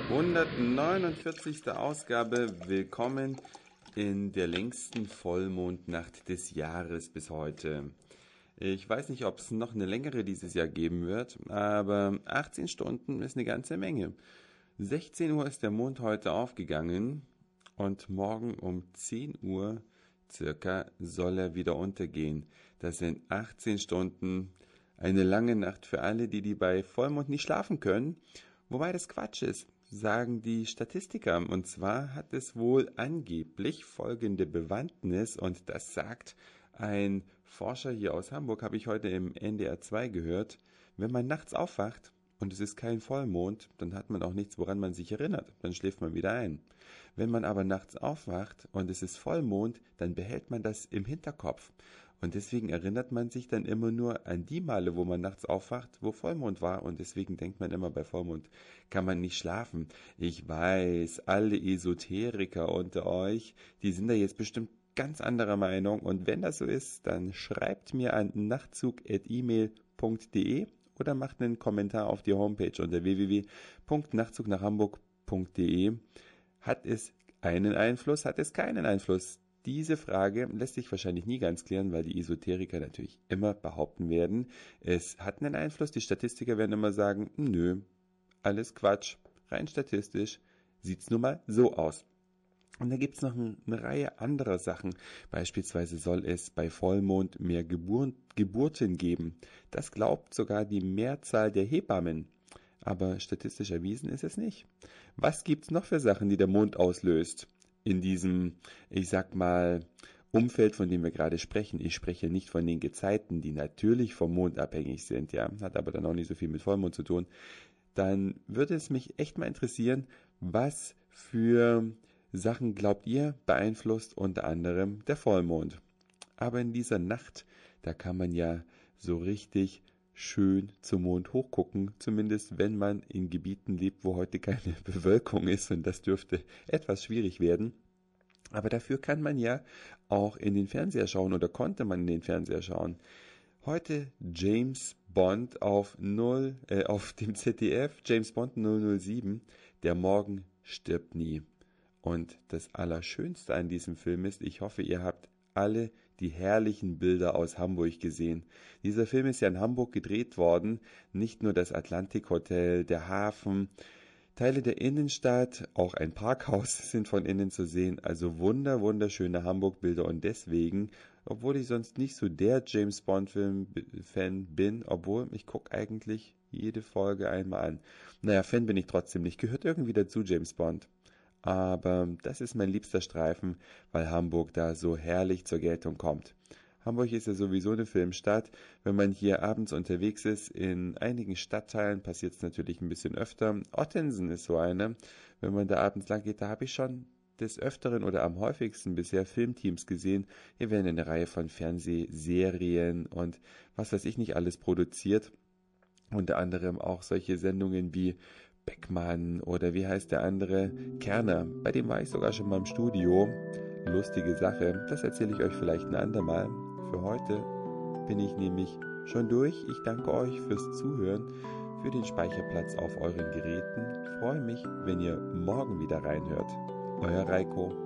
149. Ausgabe. Willkommen in der längsten Vollmondnacht des Jahres bis heute. Ich weiß nicht, ob es noch eine längere dieses Jahr geben wird, aber 18 Stunden ist eine ganze Menge. 16 Uhr ist der Mond heute aufgegangen und morgen um 10 Uhr circa soll er wieder untergehen. Das sind 18 Stunden, eine lange Nacht für alle, die bei Vollmond nicht schlafen können, wobei das Quatsch ist, sagen die Statistiker. Und zwar hat es wohl angeblich folgende Bewandtnis, und das sagt ein Forscher hier aus Hamburg, habe ich heute im NDR 2 gehört. Wenn man nachts aufwacht und es ist kein Vollmond, dann hat man auch nichts, woran man sich erinnert. Dann schläft man wieder ein. Wenn man aber nachts aufwacht und es ist Vollmond, dann behält man das im Hinterkopf. Und deswegen erinnert man sich dann immer nur an die Male, wo man nachts aufwacht, wo Vollmond war. Und deswegen denkt man immer, bei Vollmond kann man nicht schlafen. Ich weiß, alle Esoteriker unter euch, die sind da jetzt bestimmt ganz anderer Meinung. Und wenn das so ist, dann schreibt mir an nachtzug@email.de oder macht einen Kommentar auf die Homepage unter www.nachtzugnachhamburg.de. Hat es einen Einfluss, hat es keinen Einfluss? Diese Frage lässt sich wahrscheinlich nie ganz klären, weil die Esoteriker natürlich immer behaupten werden, es hat einen Einfluss. Die Statistiker werden immer sagen, nö, alles Quatsch, rein statistisch sieht's nun mal so aus. Und da gibt's noch eine Reihe anderer Sachen. Beispielsweise soll es bei Vollmond mehr Geburten geben. Das glaubt sogar die Mehrzahl der Hebammen. Aber statistisch erwiesen ist es nicht. Was gibt's noch für Sachen, die der Mond auslöst? In diesem, ich sag mal, Umfeld, von dem wir gerade sprechen. Ich spreche nicht von den Gezeiten, die natürlich vom Mond abhängig sind, ja, hat aber dann auch nicht so viel mit Vollmond zu tun. Dann würde es mich echt mal interessieren, was für Sachen glaubt ihr beeinflusst unter anderem der Vollmond. Aber in dieser Nacht, da kann man ja so richtig schön zum Mond hochgucken, zumindest wenn man in Gebieten lebt, wo heute keine Bewölkung ist, und das dürfte etwas schwierig werden. Aber dafür kann man ja auch in den Fernseher schauen oder konnte man in den Fernseher schauen. Heute James Bond auf dem ZDF, James Bond 007, der Morgen stirbt nie. Und das Allerschönste an diesem Film ist, ich hoffe, ihr habt alle die herrlichen Bilder aus Hamburg gesehen. Dieser Film ist ja in Hamburg gedreht worden, nicht nur das Atlantik-Hotel, der Hafen, Teile der Innenstadt, auch ein Parkhaus sind von innen zu sehen, also wunderschöne Hamburg-Bilder. Und deswegen, obwohl ich sonst nicht so der James-Bond-Film-Fan bin, obwohl ich gucke eigentlich jede Folge einmal an. Naja, Fan bin ich trotzdem nicht, gehört irgendwie dazu, James Bond. Aber das ist mein liebster Streifen, weil Hamburg da so herrlich zur Geltung kommt. Hamburg ist ja sowieso eine Filmstadt. Wenn man hier abends unterwegs ist, in einigen Stadtteilen passiert es natürlich ein bisschen öfter. Ottensen ist so eine. Wenn man da abends lang geht, da habe ich schon des Öfteren oder am häufigsten bisher Filmteams gesehen. Hier werden eine Reihe von Fernsehserien und was weiß ich nicht alles produziert. Unter anderem auch solche Sendungen wie Beckmann oder wie heißt der andere? Kerner. Bei dem war ich sogar schon mal im Studio. Lustige Sache. Das erzähle ich euch vielleicht ein andermal. Für heute bin ich nämlich schon durch. Ich danke euch fürs Zuhören, für den Speicherplatz auf euren Geräten. Ich freue mich, wenn ihr morgen wieder reinhört. Euer Reiko.